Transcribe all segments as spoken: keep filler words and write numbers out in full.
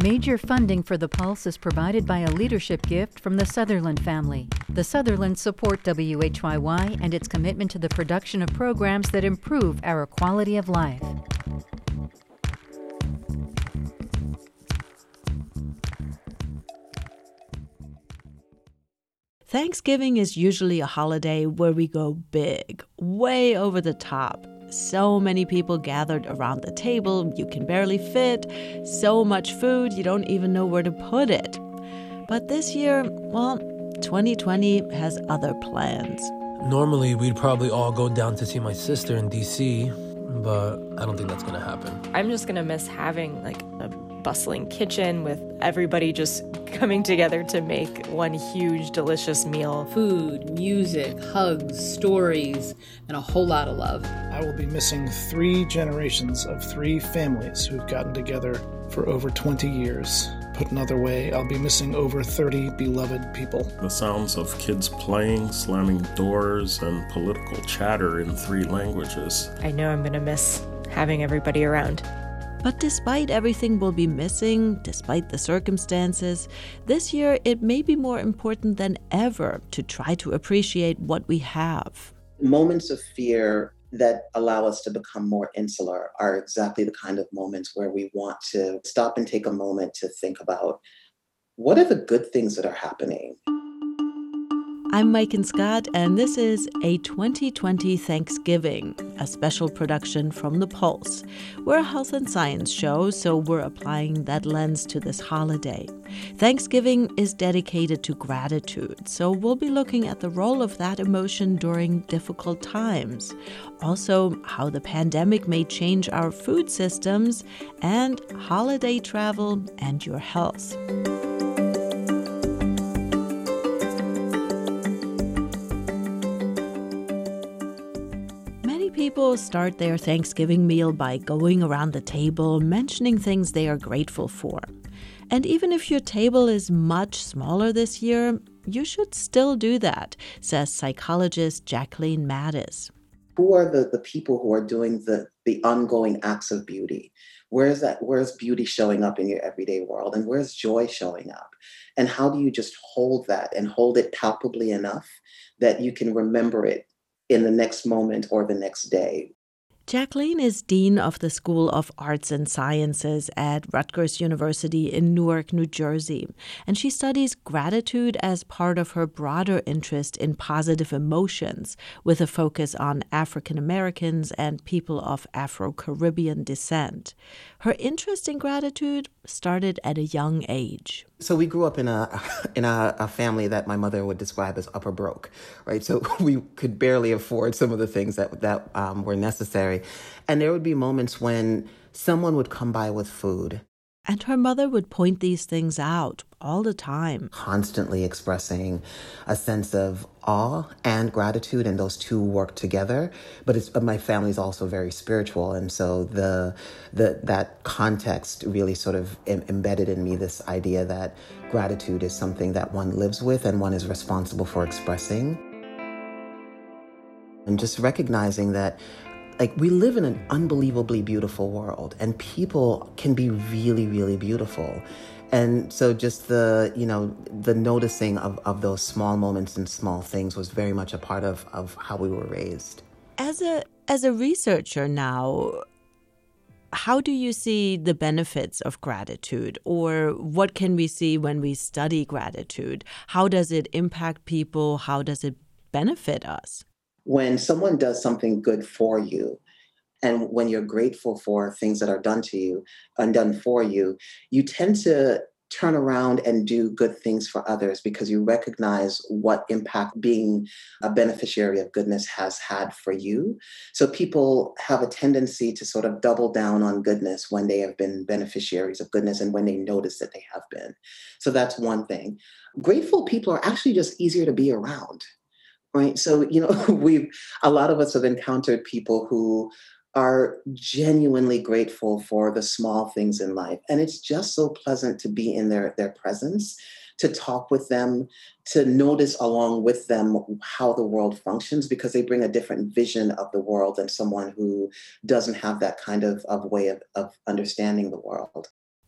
Major funding for the Pulse is provided by a leadership gift from the Sutherland family. The Sutherlands support W H Y Y and its commitment to the production of programs that improve our quality of life. Thanksgiving is usually a holiday where we go big, way over the top. So many people gathered around the table, you can barely fit. So much food, you don't even know where to put it. But this year, well, twenty twenty has other plans. Normally, we'd probably all go down to see my sister in D C, but I don't think that's going to happen. I'm just going to miss having like a bustling kitchen with everybody just coming together to make one huge, delicious meal. Food, music, hugs, stories, and a whole lot of love. I will be missing three generations of three families who've gotten together for over twenty years. Put another way, I'll be missing over thirty beloved people. The sounds of kids playing, slamming doors, and political chatter in three languages. I know I'm going to miss having everybody around. But despite everything we'll be missing, despite the circumstances, this year it may be more important than ever to try to appreciate what we have. Moments of fear that allow us to become more insular are exactly the kind of moments where we want to stop and take a moment to think about what are the good things that are happening. I'm Maiken Scott, and this is A twenty twenty Thanksgiving, a special production from The Pulse. We're a health and science show, so we're applying that lens to this holiday. Thanksgiving is dedicated to gratitude, so we'll be looking at the role of that emotion during difficult times. Also, how the pandemic may change our food systems, and holiday travel and your health. People start their Thanksgiving meal by going around the table, mentioning things they are grateful for. And even if your table is much smaller this year, you should still do that, says psychologist Jacqueline Mattis. Who are the, the people who are doing the, the ongoing acts of beauty? Where's that? Where's beauty showing up in your everyday world? And where's joy showing up? And how do you just hold that and hold it palpably enough that you can remember it in the next moment or the next day? Jacqueline is Dean of the School of Arts and Sciences at Rutgers University in Newark, New Jersey, and she studies gratitude as part of her broader interest in positive emotions, with a focus on African Americans and people of Afro-Caribbean descent. Her interest in gratitude started at a young age. So we grew up in a in a, a family that my mother would describe as upper broke, right? So we could barely afford some of the things that that um, were necessary, and there would be moments when someone would come by with food. And her mother would point these things out all the time. Constantly expressing a sense of awe and gratitude, and those two work together. But it's, my family is also very spiritual, and so the the that context really sort of em- embedded in me this idea that gratitude is something that one lives with and one is responsible for expressing. And just recognizing that, like, we live in an unbelievably beautiful world, and people can be really, really beautiful. And so just the, you know, the noticing of, of those small moments and small things was very much a part of, of how we were raised. As a as a researcher now, how do you see the benefits of gratitude, or what can we see when we study gratitude? How does it impact people? How does it benefit us? When someone does something good for you, and when you're grateful for things that are done to you and done for you, you tend to turn around and do good things for others because you recognize what impact being a beneficiary of goodness has had for you. So people have a tendency to sort of double down on goodness when they have been beneficiaries of goodness and when they notice that they have been. So that's one thing. Grateful people are actually just easier to be around, right? So, you know, we've, a lot of us have encountered people who are genuinely grateful for the small things in life. And it's just so pleasant to be in their, their presence, to talk with them, to notice along with them how the world functions, because they bring a different vision of the world than someone who doesn't have that kind of, of way of, of understanding the world.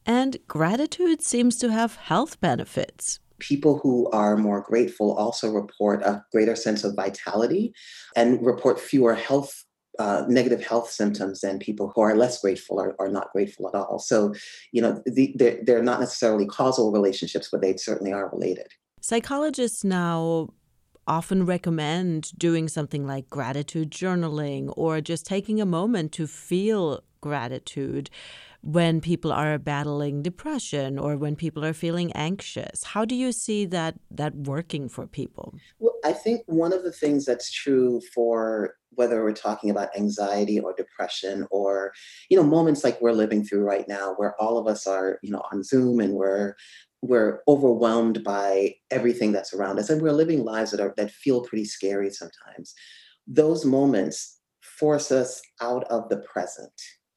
And gratitude seems to have health benefits. People who are more grateful also report a greater sense of vitality and report fewer health uh, negative health symptoms than people who are less grateful or are not grateful at all. So, you know, the, they're, they're not necessarily causal relationships, but they certainly are related. Psychologists now often recommend doing something like gratitude journaling or just taking a moment to feel gratitude when people are battling depression or when people are feeling anxious. How do you see that that working for people? Well, I think one of the things that's true for whether we're talking about anxiety or depression or, you know, moments like we're living through right now where all of us are, you know, on Zoom and we're we're overwhelmed by everything that's around us and we're living lives that are that feel pretty scary sometimes. Those moments force us out of the present.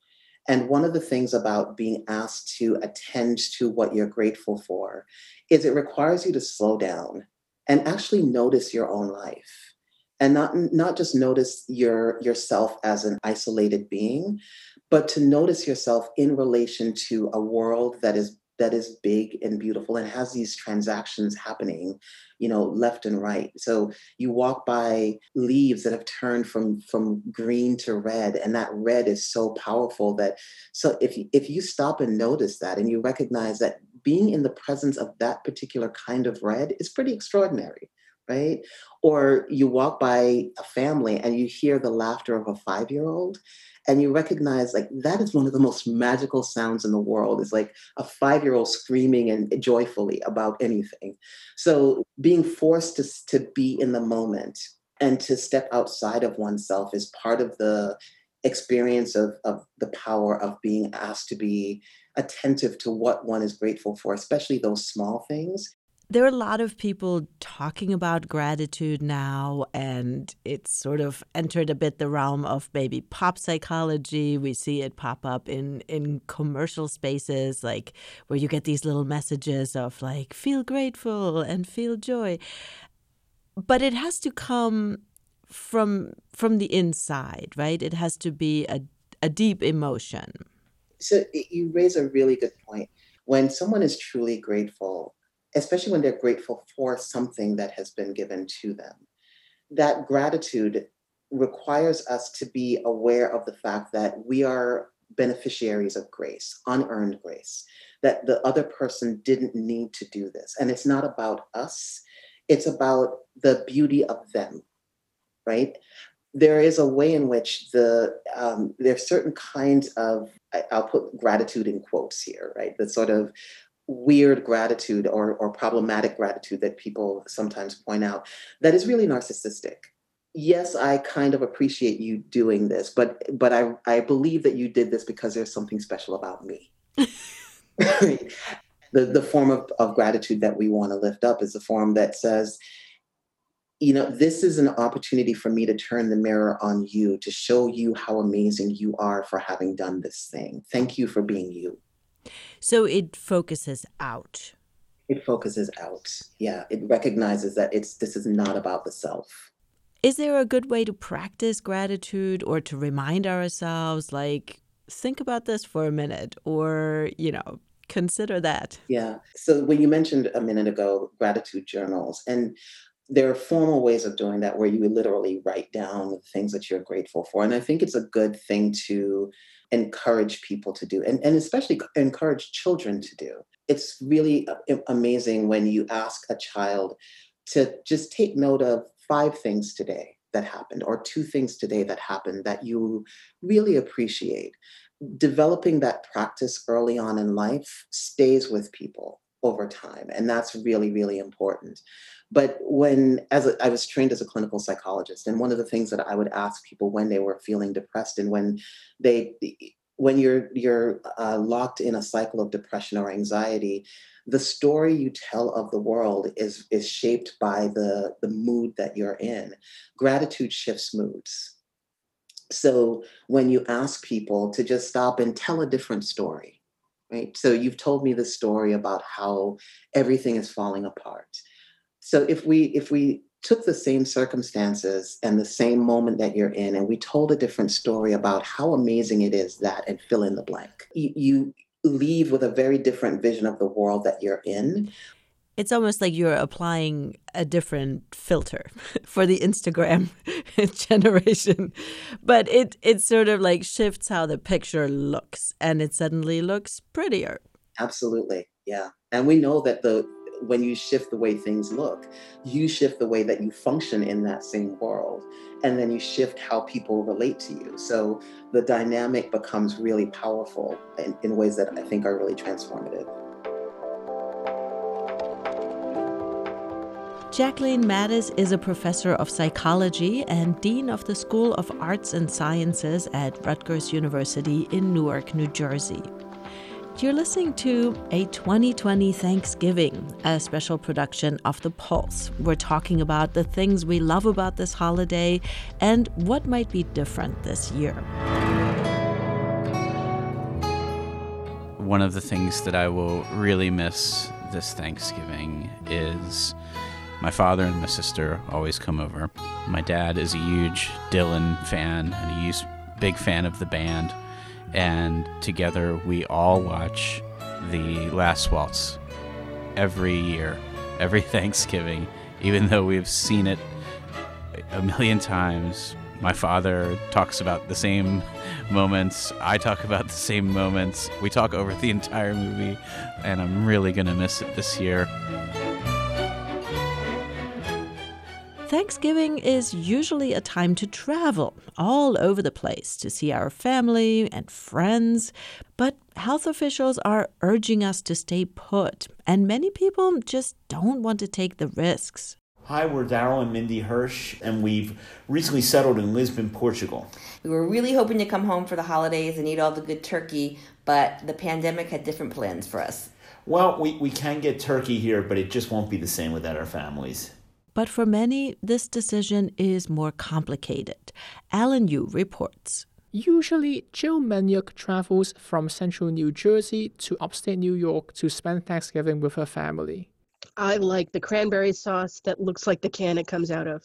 And one of the things about being asked to attend to what you're grateful for is it requires you to slow down and actually notice your own life and not, not just notice your, yourself as an isolated being, but to notice yourself in relation to a world that is that is big and beautiful and has these transactions happening, you know, left and right. So you walk by leaves that have turned from, from green to red, and that red is so powerful that, so if you, if you stop and notice that and you recognize that being in the presence of that particular kind of red is pretty extraordinary, right? Or you walk by a family and you hear the laughter of a five-year-old and you recognize like that is one of the most magical sounds in the world. It's like a five-year-old screaming and joyfully about anything. So being forced to, to be in the moment and to step outside of oneself is part of the experience of, of the power of being asked to be attentive to what one is grateful for, especially those small things. There are a lot of people talking about gratitude now, and it's sort of entered a bit the realm of maybe pop psychology. We see it pop up in, in commercial spaces, like where you get these little messages of like, feel grateful and feel joy. But it has to come from from the inside, right? It has to be a, a deep emotion. So you raise a really good point. When someone is truly grateful, especially when they're grateful for something that has been given to them, that gratitude requires us to be aware of the fact that we are beneficiaries of grace, unearned grace, that the other person didn't need to do this. And it's not about us, it's about the beauty of them, right? There is a way in which the um, there's certain kinds of, I'll put gratitude in quotes here, right? The sort of weird gratitude or, or problematic gratitude that people sometimes point out that is really narcissistic. Yes, I kind of appreciate you doing this, but but I, I believe that you did this because there's something special about me. the, the form of, of gratitude that we want to lift up is the form that says, you know, this is an opportunity for me to turn the mirror on you, to show you how amazing you are for having done this thing. Thank you for being you. So it focuses out. It focuses out. Yeah, it recognizes that it's this is not about the self. Is there a good way to practice gratitude or to remind ourselves, like, think about this for a minute or, you know, consider that? Yeah. So when you mentioned a minute ago, gratitude journals, and there are formal ways of doing that where you would literally write down the things that you're grateful for. And I think it's a good thing to encourage people to do, and, and especially encourage children to do. It's really amazing when you ask a child to just take note of five things today that happened, or two things today that happened that you really appreciate. Developing that practice early on in life stays with people over time. And that's really, really important. But when, as a, I was trained as a clinical psychologist, and one of the things that I would ask people when they were feeling depressed and when they, when you're you're uh, locked in a cycle of depression or anxiety, the story you tell of the world is is shaped by the the mood that you're in. Gratitude shifts moods. So when you ask people to just stop and tell a different story, right? So you've told me the story about how everything is falling apart. So if we if we took the same circumstances and the same moment that you're in, and we told a different story about how amazing it is that, and fill in the blank, you, you leave with a very different vision of the world that you're in. It's almost like you're applying a different filter for the Instagram generation. But it, it sort of like shifts how the picture looks, and it suddenly looks prettier. Absolutely, yeah. And we know that the when you shift the way things look, you shift the way that you function in that same world. And then you shift how people relate to you. So the dynamic becomes really powerful in, in ways that I think are really transformative. Jacqueline Mattis is a professor of psychology and dean of the School of Arts and Sciences at Rutgers University in Newark, New Jersey. You're listening to A twenty twenty Thanksgiving, a special production of The Pulse. We're talking about the things we love about this holiday and what might be different this year. One of the things that I will really miss this Thanksgiving is my father and my sister always come over. My dad is a huge Dylan fan and a huge, big fan of the band. And together we all watch The Last Waltz every year, every Thanksgiving, even though we've seen it a million times. My father talks about the same moments. I talk about the same moments. We talk over the entire movie, and I'm really going to miss it this year. Thanksgiving is usually a time to travel all over the place to see our family and friends, but health officials are urging us to stay put, and many people just don't want to take the risks. Hi, we're Daryl and Mindy Hirsch, and we've recently settled in Lisbon, Portugal. We were really hoping to come home for the holidays and eat all the good turkey, but the pandemic had different plans for us. Well, we, we can get turkey here, but it just won't be the same without our families. But for many, this decision is more complicated. Alan Yu reports. Usually, Jill Maniuk travels from central New Jersey to upstate New York to spend Thanksgiving with her family. I like the cranberry sauce that looks like the can it comes out of.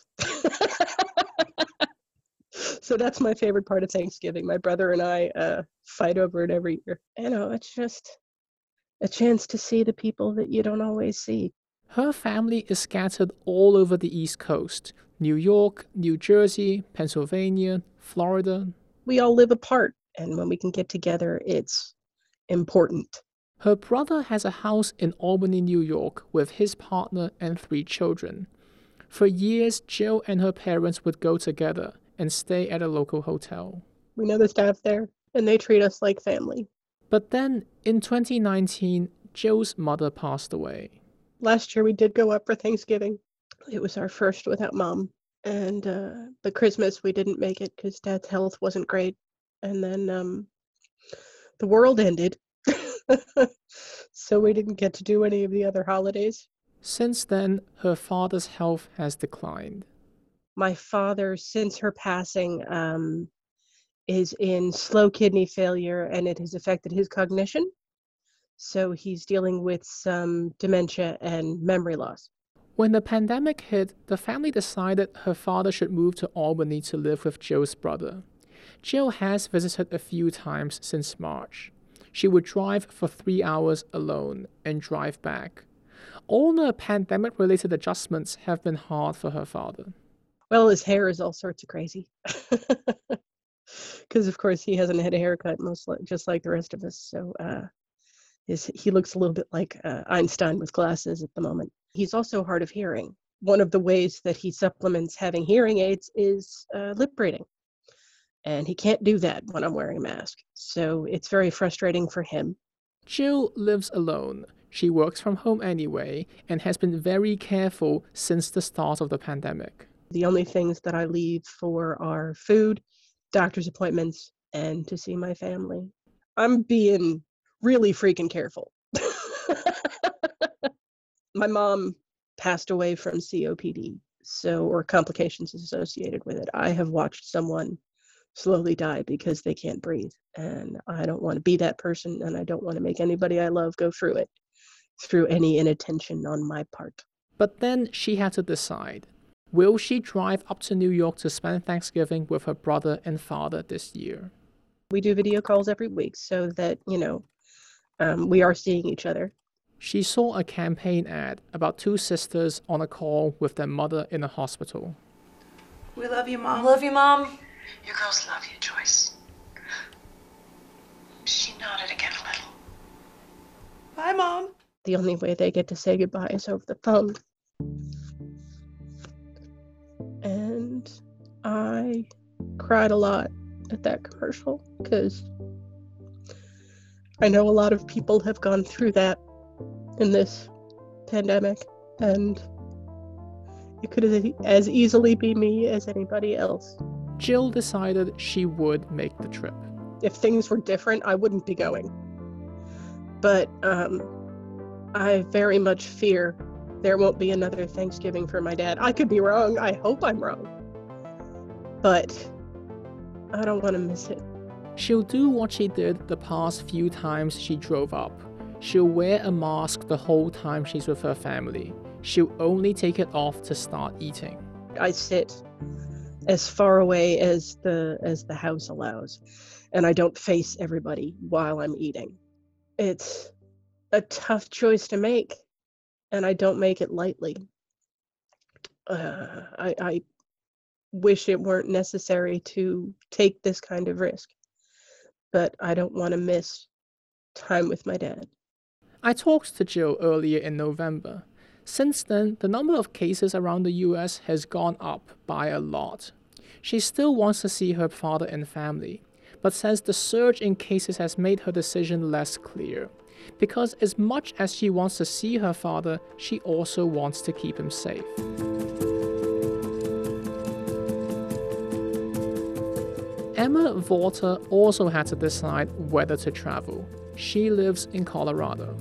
So that's my favorite part of Thanksgiving. My brother and I uh, fight over it every year. You know, it's just a chance to see the people that you don't always see. Her family is scattered all over the East Coast, New York, New Jersey, Pennsylvania, Florida. We all live apart, and when we can get together, it's important. Her brother has a house in Albany, New York, with his partner and three children. For years, Jill and her parents would go together and stay at a local hotel. We know the staff there, and they treat us like family. But then, in twenty nineteen, Jill's mother passed away. Last year we did go up for Thanksgiving. It was our first without Mom. And uh, the Christmas we didn't make it because Dad's health wasn't great. And then um, the world ended. So we didn't get to do any of the other holidays. Since then, her father's health has declined. My father, since her passing, um, is in slow kidney failure, and it has affected his cognition. So he's dealing with some dementia and memory loss. When the pandemic hit, the family decided her father should move to Albany to live with Jill's brother. Jill has visited a few times since March. She would drive for three hours alone and drive back. All the pandemic-related adjustments have been hard for her father. Well, his hair is all sorts of crazy. Because, of course, he hasn't had a haircut, most like, just like the rest of us. So, uh, Is he looks a little bit like uh, Einstein with glasses at the moment. He's also hard of hearing. One of the ways that he supplements having hearing aids is uh, lip reading. And he can't do that when I'm wearing a mask. So it's very frustrating for him. Jill lives alone. She works from home anyway and has been very careful since the start of the pandemic. The only things that I leave for are food, doctor's appointments, and to see my family. I'm being really freaking careful. My mom passed away from C O P D, so or complications associated with it. I have watched someone slowly die because they can't breathe, and I don't want to be that person, and I don't want to make anybody I love go through it through any inattention on my part. But then she had to decide. Will she drive up to New York to spend Thanksgiving with her brother and father this year? We do video calls every week so that, you know, um, we are seeing each other. She saw a campaign ad about two sisters on a call with their mother in a hospital. We love you, Mom. Love you, Mom. You girls love you, Joyce. She nodded again a little. Bye, Mom. The only way they get to say goodbye is over the phone. And I cried a lot at that commercial because I know a lot of people have gone through that in this pandemic, and it could as easily be me as anybody else. Jill decided she would make the trip. If things were different, I wouldn't be going. But um, I very much fear there won't be another Thanksgiving for my dad. I could be wrong. I hope I'm wrong. But I don't want to miss it. She'll do what she did the past few times she drove up. She'll wear a mask the whole time she's with her family. She'll only take it off to start eating. I sit as far away as the as the house allows, and I don't face everybody while I'm eating. It's a tough choice to make, and I don't make it lightly. Uh, I, I wish it weren't necessary to take this kind of risk, but I don't want to miss time with my dad. I talked to Jill earlier in November. Since then, the number of cases around the U S has gone up by a lot. She still wants to see her father and family, but says the surge in cases has made her decision less clear. Because as much as she wants to see her father, she also wants to keep him safe. Emma Vorter also had to decide whether to travel. She lives in Colorado.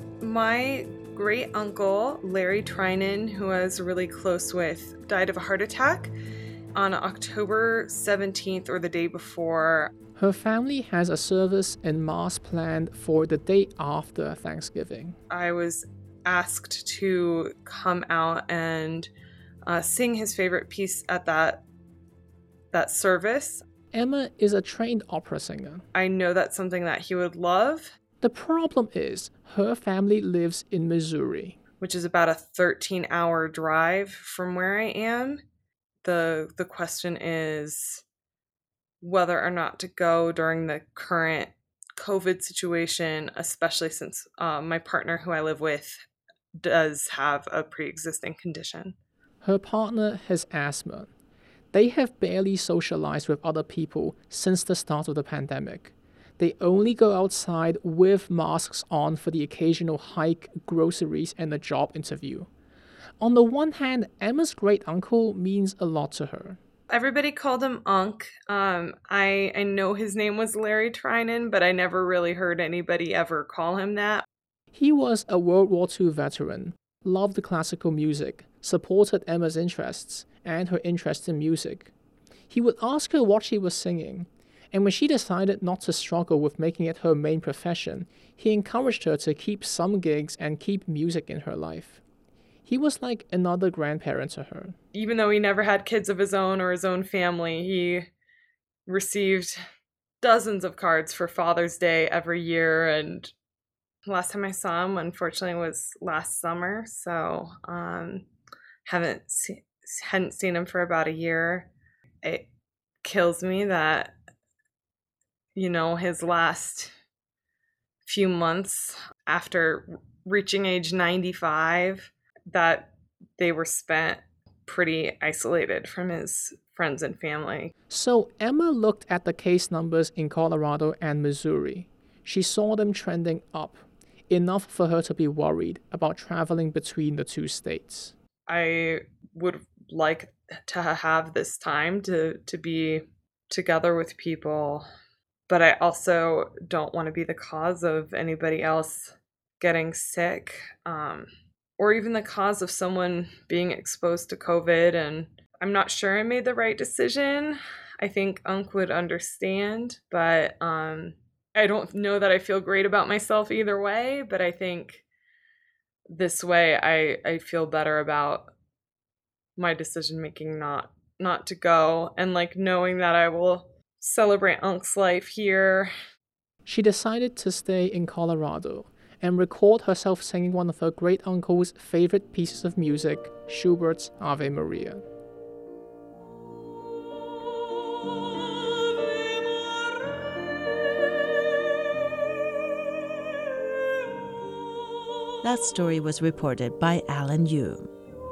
My great uncle, Larry Trinan, who I was really close with, died of a heart attack on October seventeenth, or the day before. Her family has a service and mass planned for the day after Thanksgiving. I was asked to come out and uh, sing his favorite piece at that that service. Emma is a trained opera singer. I know that's something that he would love. The problem is, her family lives in Missouri, which is about a thirteen hour drive from where I am. The the question is whether or not to go during the current COVID situation, especially since uh, my partner who I live with does have a pre-existing condition. Her partner has asthma. They have barely socialized with other people since the start of the pandemic. They only go outside with masks on for the occasional hike, groceries, and a job interview. On the one hand, Emma's great uncle means a lot to her. Everybody called him Unc. Um, I, I know his name was Larry Trinan, but I never really heard anybody ever call him that. He was a World War Two veteran, loved classical music, supported Emma's interests and her interest in music. He would ask her what she was singing, and when she decided not to struggle with making it her main profession, he encouraged her to keep some gigs and keep music in her life. He was like another grandparent to her. Even though he never had kids of his own or his own family, he received dozens of cards for Father's Day every year. And last time I saw him, unfortunately, was last summer. So um, haven't se- hadn't seen him for about a year. It kills me that, you know, his last few months after reaching age ninety-five, that they were spent pretty isolated from his friends and family. So Emma looked at the case numbers in Colorado and Missouri. She saw them trending up, enough for her to be worried about traveling between the two states. I would like to have this time to, to be together with people, but I also don't want to be the cause of anybody else getting sick. Um, or even the cause of someone being exposed to COVID. And I'm not sure I made the right decision. I think Unc would understand, but um, I don't know that I feel great about myself either way, but I think this way I, I feel better about my decision making not not to go, and like knowing that I will celebrate Unc's life here. She decided to stay in Colorado and record herself singing one of her great-uncle's favorite pieces of music, Schubert's Ave Maria. That story was reported by Alan Yu.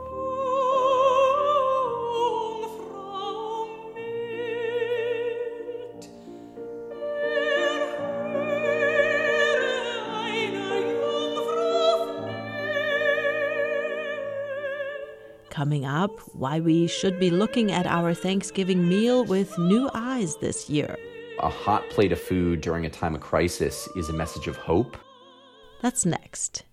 Coming up, why we should be looking at our Thanksgiving meal with new eyes this year. A hot plate of food during a time of crisis is a message of hope. That's next.